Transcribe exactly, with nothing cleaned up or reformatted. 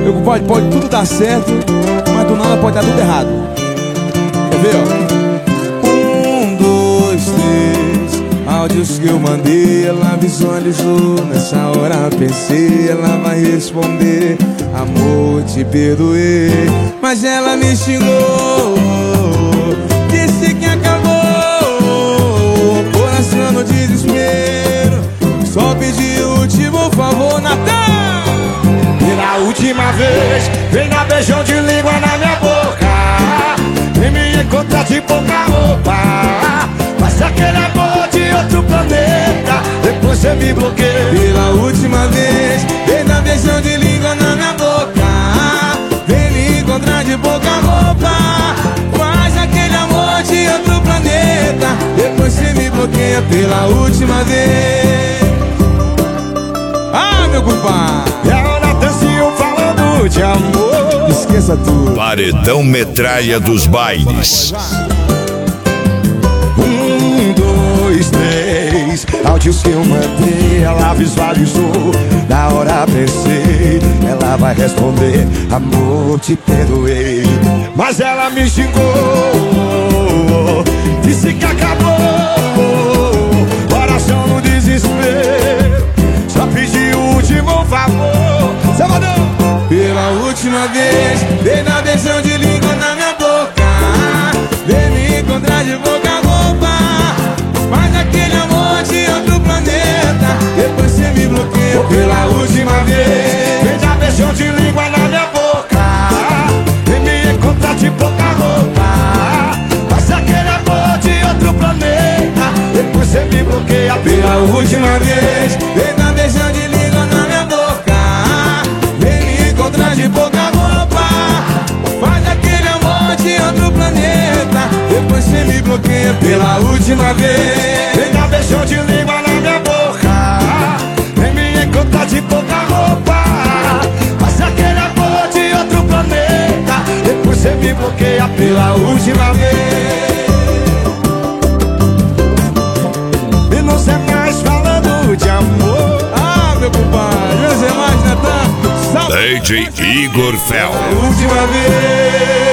Meu compadre, pode tudo dar certo, mas do nada pode dar tudo errado. Quer ver, ó? Um, dois, três. Áudios que eu mandei, ela visualizou. Nessa hora pensei, ela vai responder: amor, te perdoei. Mas ela me xingou, disse que acabou. Coração no desespero, só pedi o último favor, Natan. Pela última vez, vem dar beijão de língua na minha boca. Vem me encontrar de pouca roupa. Mas aquele amor de outro planeta, depois você me bloqueia. Pela última vez, vem dar beijão de língua na minha boca. Vem me encontrar de pouca roupa. Faz aquele amor de outro planeta, depois você me bloqueia pela última vez. Ah, meu compadre, é o Natanzinho falando de amor. Esqueça tudo. Paredão Metralha dos Bailes. Um, dois, três. Áudios que eu mandei, ela visualizou. Na hora pensei, ela vai responder: amor, te perdoei. Mas ela me xingou, disse que acabou. Coração no desespero, só pedi o último favor. Salvador! Pela última vez, vem dar beijão de língua na minha boca. Vem me encontrar de boca roupa. Faz aquele amor de outro planeta, depois você me bloqueia pela última vez. Vem dar beijão de língua na minha boca. Vem me encontrar de pouca roupa. Faz aquele amor de outro planeta, depois você me bloqueia pela última vez. Vem dar beijão de língua na minha boca. Vem me encontrar de pouca roupa. Faz aquele amor de outro planeta, depois você me bloqueia pela última vez. Vem dar beijão de língua na minha boca. Vem me encontrar de pouca roupa. Faz aquele amor de outro planeta, depois você me bloqueia pela última vez. E não sei mais falando de amor. Ah, meu compadre, não sei mais, Natan. D J Igor Fel. Última vez.